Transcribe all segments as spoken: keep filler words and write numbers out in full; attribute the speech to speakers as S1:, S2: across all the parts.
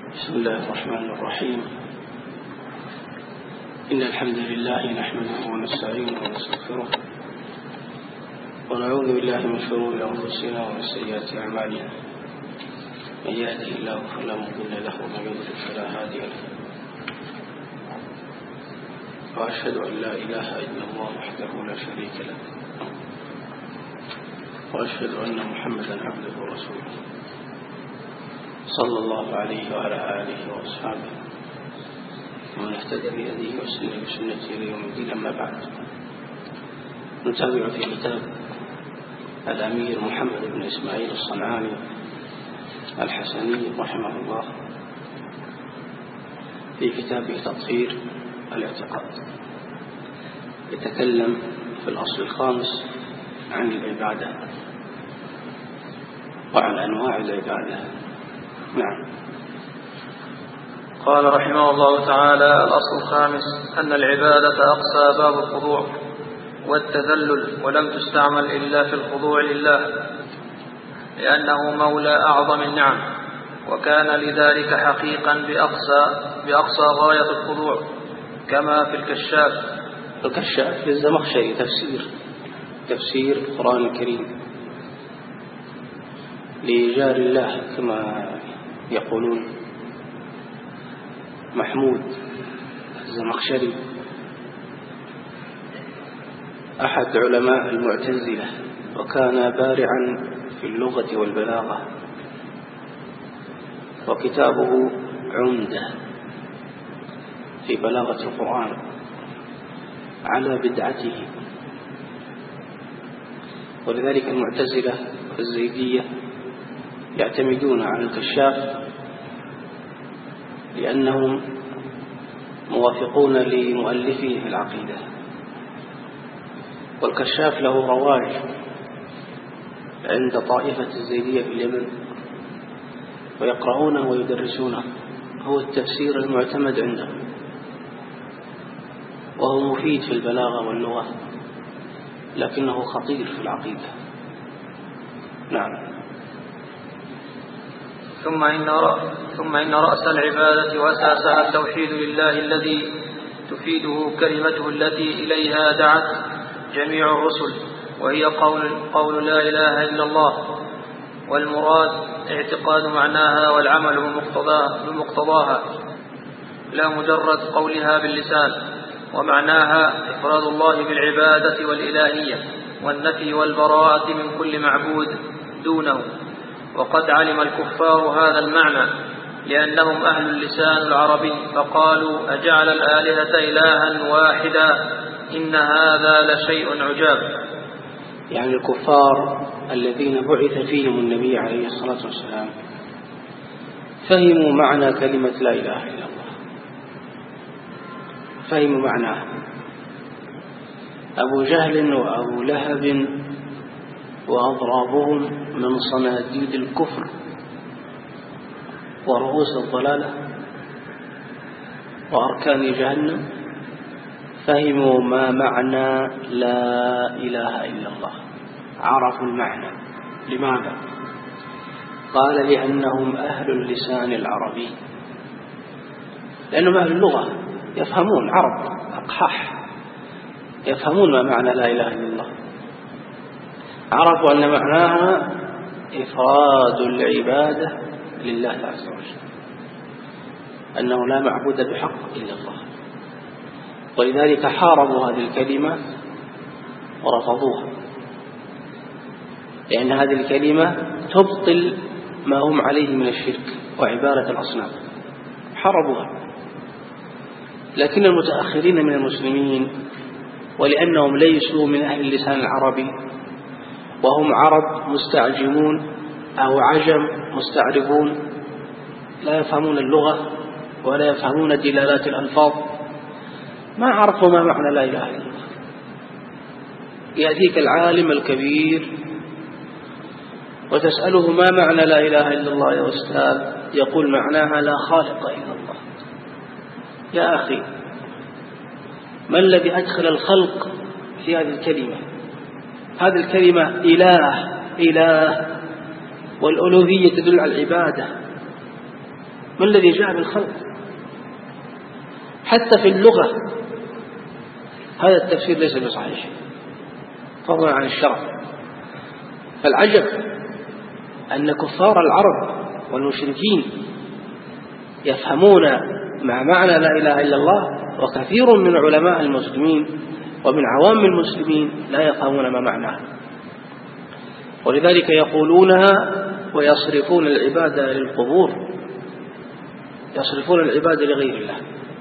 S1: بسم الله الرحمن الرحيم. إن الحمد لله نحمده ونستعينه ونستغفره ونعوذ بالله من شرور أنفسنا ومن سيئات أعمالنا. من يهده الله فلا مضل له ومن يضلل فلا هادي له. وأشهد أن لا إله إلا الله وحده لا شريك له وأشهد أن محمدا عبده ورسوله صلى الله عليه وعلى آله وأصحابه ومن اهتدى بهديه وسلم بسنته إلى يوم الدين. أما بعد، نتابع في كتاب الأمير محمد بن إسماعيل الصنعاني الحسني رحمه الله في كتابه تطهير الاعتقاد. يتكلم في الأصل الخامس عن العبادة وعن أنواع العبادة. نعم.
S2: قال رحمه الله تعالى: الأصل الخامس أن العبادة أقصى باب الخضوع والتذلل، ولم تستعمل إلا في الخضوع لله، لأنه مولى أعظم النعم، وكان لذلك حقيقا بأقصى, بأقصى غاية الخضوع، كما في الكشاف.
S1: الكشاف للزمخشري تفسير تفسير القرآن الكريم لجار الله كما يقولون محمود الزمخشري، أحد علماء المعتزلة، وكان بارعا في اللغة والبلاغة، وكتابه عمدة في بلاغة القرآن على بدعته. ولذلك المعتزلة والزيدية يعتمدون على الكشاف لأنهم موافقون لمؤلفه في العقيدة، والكشاف له رواج عند طائفة الزيدية في اليمن، ويقرؤونه ويدرسونه. هو التفسير المعتمد عندهم، وهو مفيد في البلاغة واللغة، لكنه خطير في العقيدة. نعم.
S2: ثم إن, ثم إن رأس العبادة وأساسها التوحيد لله الذي تفيده كلمته التي إليها دعت جميع الرسل، وهي قول, قول لا إله إلا الله، والمراد اعتقاد معناها والعمل بمقتضاها, بمقتضاها لا مجرد قولها باللسان. ومعناها إفراد الله بالعبادة والإلهية والنفي والبراءة من كل معبود دونه. وقد علم الكفار هذا المعنى لأنهم أهل اللسان العربي، فقالوا: أجعل الآلهة إلها واحدا إن هذا لشيء عجاب.
S1: يعني الكفار الذين بعث فيهم النبي عليه الصلاة والسلام فهموا معنى كلمة لا إله إلا الله، فهموا معناها. أبو جهل وأبو لهب وأضرابهم من صناديد الكفر ورؤوس الضلالة وأركان جهنم فهموا ما معنى لا إله إلا الله، عرفوا المعنى. لماذا؟ قال: لأنهم أهل اللسان العربي، لأنهم أهل اللغة، يفهمون عرب أقحاح، يفهمون ما معنى لا إله إلا الله. عرفوا أن معناها إفراد العبادة لله عز وجل، أنه لا معبود بحق إلا الله. ولذلك حاربوا هذه الكلمة ورفضوها، لأن هذه الكلمة تبطل ما هم عليه من الشرك وعبادة الأصنام، حاربوها. لكن المتأخرين من المسلمين، ولأنهم ليسوا من أهل اللسان العربي وهم عرب مستعجمون أو عجم مستعربون، لا يفهمون اللغة ولا يفهمون دلالات الألفاظ، ما عرفوا ما معنى لا إله إلا الله. يأتيك العالم الكبير وتسأله: ما معنى لا إله إلا الله يا أستاذ؟ يقول: معناها لا خالق إلا الله. يا أخي، ما الذي أدخل الخلق في هذه الكلمة؟ هذه الكلمة إله إله، والألوهية تدل على العبادة، ما الذي جاء بالخلق؟ حتى في اللغة هذا التفسير ليس بصحيح فضلا عن الشرع. فالعجب أن كفار العرب والمشركين يفهمون مع معنى لا إله إلا الله، وكثير من علماء المسلمين ومن عوام المسلمين لا يفهمون ما معناه، ولذلك يقولونها ويصرفون العبادة للقبور، يصرفون العبادة لغير الله.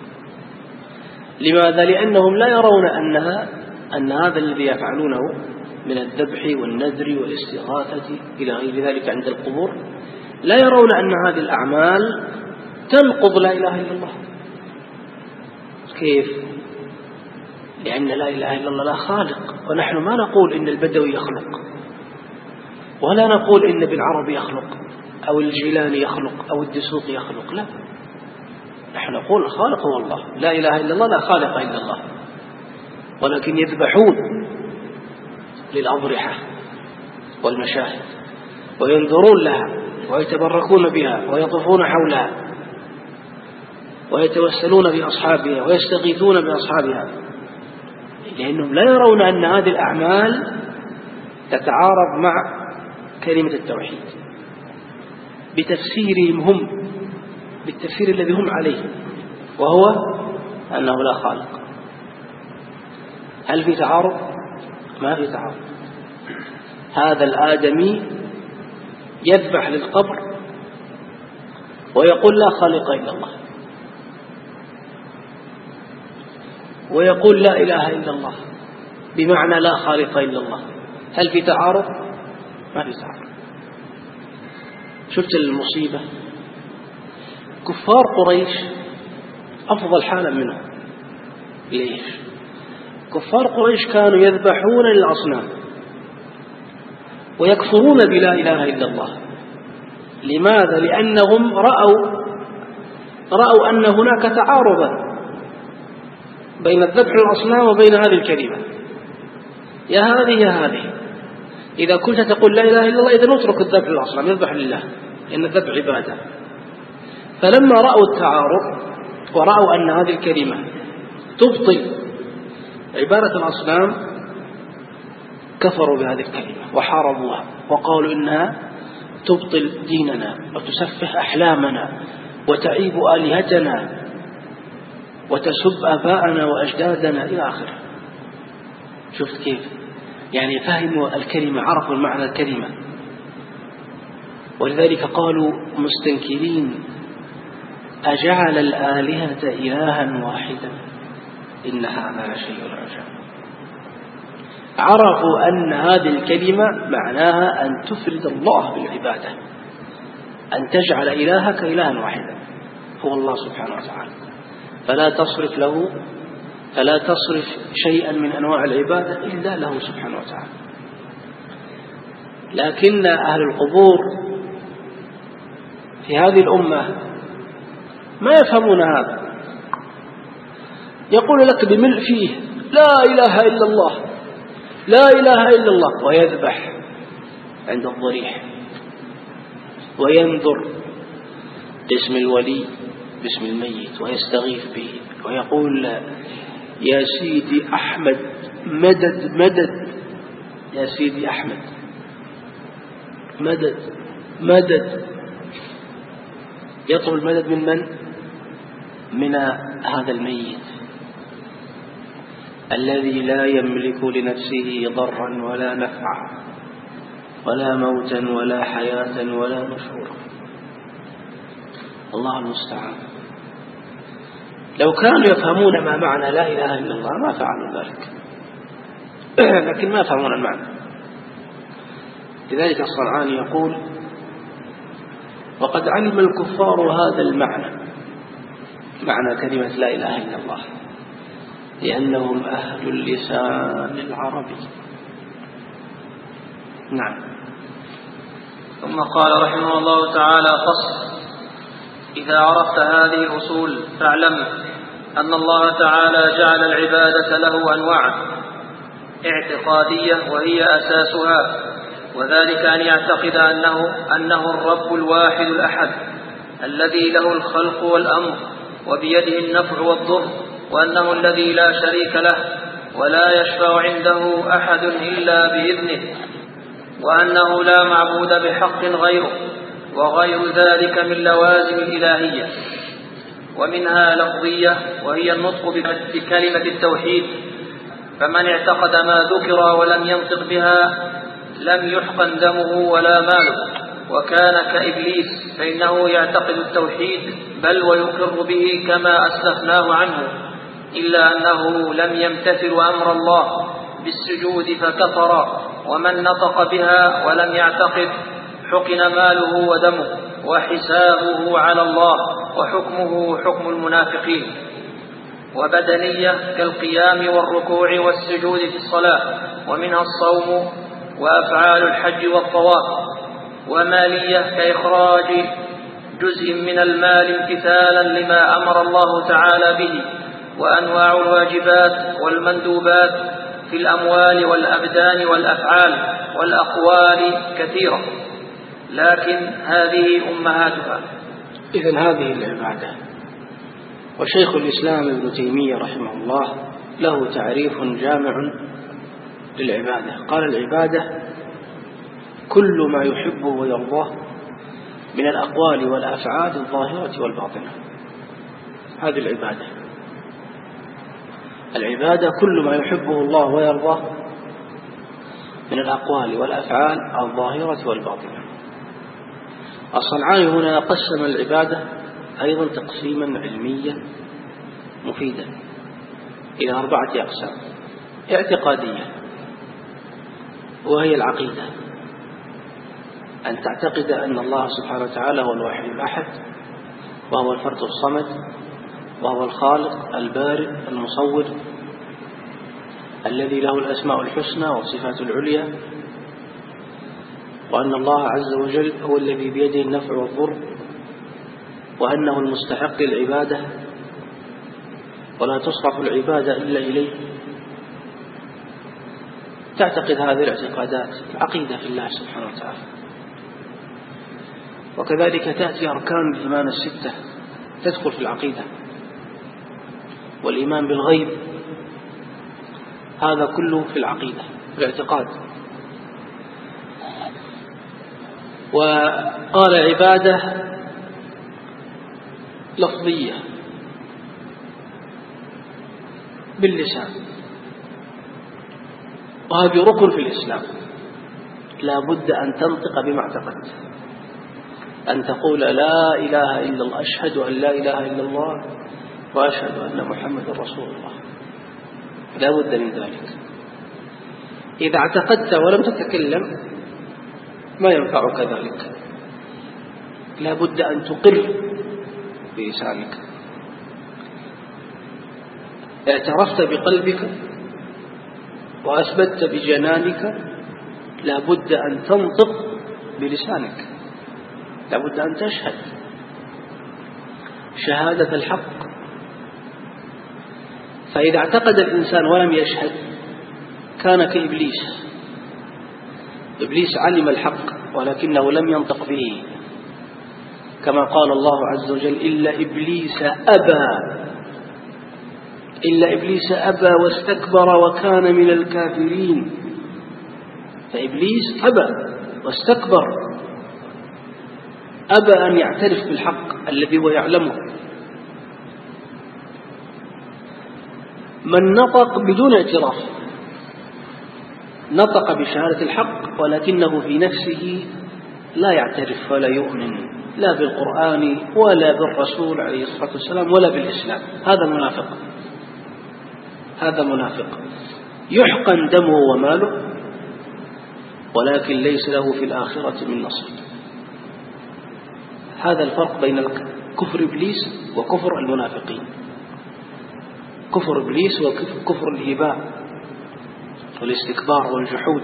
S1: لماذا؟ لأنهم لا يرون أنها أن هذا الذي يفعلونه من الذبح والنذر والاستغاثة إلى غير ذلك عند القبور، لا يرون أن هذه الأعمال تنقض لا إله إلا الله. كيف؟ لأن لا إله إلا الله لا خالق، ونحن ما نقول إن البدوي يخلق، ولا نقول إن ابن عربي يخلق أو الجيلاني يخلق أو الدسوقي يخلق، لا، نحن نقول الخالق هو الله، لا إله إلا الله، لا خالق إلا الله، ولكن يذبحون للأضرحة والمشاهد وينذرون لها ويتبركون بها ويطوفون حولها ويتوسلون بأصحابها ويستغيثون بأصحابها، لأنهم لا يرون أن هذه الأعمال تتعارض مع كلمة التوحيد بتفسيرهم هم، بالتفسير الذي هم عليه، وهو أنه لا خالق. هل في تعارض؟ ما في تعارض. هذا الآدمي يذبح للقبر ويقول لا خالق إلا الله، ويقول لا إله إلا الله بمعنى لا خالق إلا الله. هل في تعارض؟ ما في تعارض. شفت المصيبة؟ كفار قريش أفضل حالا منهم. ليش؟ كفار قريش كانوا يذبحون للأصنام ويكفرون بلا إله إلا الله. لماذا؟ لأنهم رأوا رأوا أن هناك تعارضا بين الذبح للأصنام وبين هذه الكلمة، يا هذه يا هذه. إذا كنت تقول لا إله إلا الله إذا نترك الذبح للأصنام، يذبح لله، لأن الذبح عبادة. فلما رأوا التعارض ورأوا أن هذه الكلمة تبطل عبادة الأصنام كفروا بهذه الكلمة وحاربوها وقالوا إنها تبطل ديننا وتسفه أحلامنا وتعيب آلهتنا وتسب آباءنا وأجدادنا إلى آخره. شفت كيف؟ يعني فهموا الكلمة، عرفوا معنى الكلمة، ولذلك قالوا مستنكرين أجعل الآلهة إلها واحدا إن هذا لشيء عجاب. عرفوا أن هذه الكلمة معناها أن تفرد الله بالعبادة، أن تجعل إلهك إلها واحدا هو الله سبحانه وتعالى، فلا تصرف له فلا تصرف شيئا من أنواع العبادة إلا له سبحانه وتعالى. لكن أهل القبور في هذه الأمة ما يفهمون هذا، يقول لك بملء فيه لا إله إلا الله لا إله إلا الله، ويذبح عند الضريح وينذر باسم الولي باسم الميت ويستغيث به ويقول يا سيدي أحمد مدد مدد، يا سيدي أحمد مدد مدد. يطلب المدد من من؟ من هذا الميت الذي لا يملك لنفسه ضرا ولا نفعا ولا موتا ولا حياة ولا نشورا. الله المستعان. لو كانوا يفهمون ما معنى لا إله إلا الله ما فعلوا ذلك، لكن ما يفهمون المعنى. لذلك الصنعاني يقول وقد علم الكفار هذا المعنى، معنى كلمة لا إله إلا الله، لأنهم أهل اللسان العربي. نعم.
S2: ثم قال رحمه الله تعالى فصل: إذا عرفت هذه الأصول فاعلم أن الله تعالى جعل العبادة له أنواعا اعتقادية وهي أساسها، وذلك أن يعتقد أنه, أنه الرب الواحد الأحد الذي له الخلق والأمر وبيده النفع والضر، وأنه الذي لا شريك له ولا يشفع عنده أحد إلا بإذنه، وأنه لا معبود بحق غيره، وغير ذلك من لوازم الإلهية. ومنها لفظية وهي النطق بكلمة التوحيد، فمن اعتقد ما ذكر ولم ينطق بها لم يحقن دمه ولا ماله، وكان كإبليس فإنه يعتقد التوحيد بل ويقر به كما أسلفناه عنه، إلا أنه لم يمتثل أمر الله بالسجود فكفر، ومن نطق بها ولم يعتقد حقن ماله ودمه وحسابه على الله، وحكمه حكم المنافقين. وبدنية كالقيام والركوع والسجود في الصلاة، ومنها الصوم وأفعال الحج والطواف. ومالية كإخراج جزء من المال امتثالا لما أمر الله تعالى به. وأنواع الواجبات والمندوبات في الأموال والأبدان والأفعال والأقوال كثيرة، لكن هذه أمهاتها.
S1: إذن هذه العبادة. وشيخ الإسلام ابن تيمية رحمه الله له تعريف جامع للعبادة، قال: العبادة كل ما يحبه ويرضاه من الأقوال والأفعال الظاهرة والباطنة. هذه العبادة. العبادة كل ما يحبه الله ويرضاه من الأقوال والأفعال الظاهرة والباطنة. الصنعاني هنا قسم العبادة أيضا تقسيما علميا مفيدا إلى أربعة أقسام. اعتقادية، وهي العقيدة، أن تعتقد أن الله سبحانه وتعالى هو الواحد الأحد، وهو الفرد الصمد، وهو الخالق البارئ المصور الذي له الأسماء الحسنى والصفات العليا، وأن الله عز وجل هو الذي بيده النفع والضر، وأنه المستحق للعبادة ولا تصرف العبادة إلا إليه. تعتقد هذه الاعتقادات العقيدة في الله سبحانه وتعالى. وكذلك تأتي أركان الإيمان الستة تدخل في العقيدة، والإيمان بالغيب هذا كله في العقيدة في الاعتقاد. وقال عبادة لفظية باللسان، وهذه ركن في الإسلام، لا بد أن تنطق بما اعتقدت، أن تقول لا إله إلا الله، أشهد أن لا إله إلا الله وأشهد أن محمد رسول الله، لا بد من ذلك. إذا اعتقدت ولم تتكلم ما ينفعك ذلك، لا بد أن تقر بلسانك. اعترفت بقلبك وأثبتت بجنانك، لا بد أن تنطق بلسانك، لا بد أن تشهد شهادة الحق. فإذا اعتقد الإنسان ولم يشهد كان كإبليس. إبليس علم الحق ولكنه لم ينطق به، كما قال الله عز وجل: إلا إبليس أبى إلا إبليس أبى واستكبر وكان من الكافرين. فإبليس أبى واستكبر، أبى أن يعترف بالحق الذي هو يعلمه. من نطق بدون اعتراف، نطق بشهادة الحق ولكنه في نفسه لا يعترف ولا يؤمن لا بالقرآن ولا بالرسول عليه الصلاة والسلام ولا بالإسلام، هذا منافق. هذا منافق يحقن دمه وماله ولكن ليس له في الآخرة من نصيب. هذا الفرق بين كفر إبليس وكفر المنافقين. كفر إبليس وكفر الإباء والاستكبار والجحود.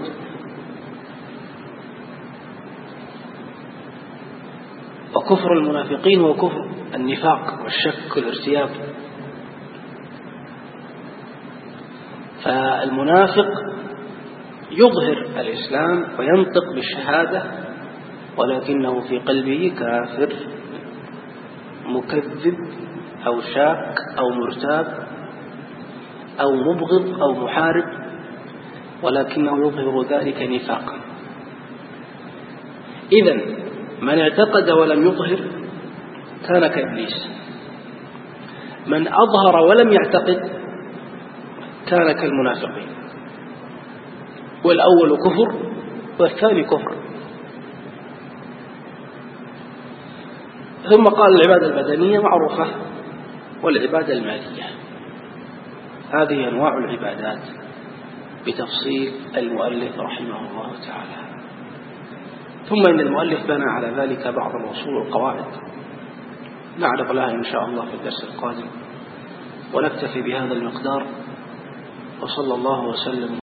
S1: وكفر المنافقين هو كفر النفاق والشك والارتياب. فالمنافق يظهر الإسلام وينطق بالشهادة ولكنه في قلبه كافر مكذب أو شاك أو مرتاب أو مبغض أو محارب، ولكنه يظهر ذلك نفاقا. إذن من اعتقد ولم يظهر كان كإبليس، من أظهر ولم يعتقد كان كالمنافقين، والأول كفر والثاني كفر. ثم قال العبادة البدنية معروفة والعبادة المالية. هذه أنواع العبادات بتفصيل المؤلف رحمه الله تعالى. ثم إن المؤلف بنى على ذلك بعض الأصول والقواعد نعرض لها إن شاء الله في الدرس القادم، ونكتفي بهذا المقدار، وصلى الله وسلم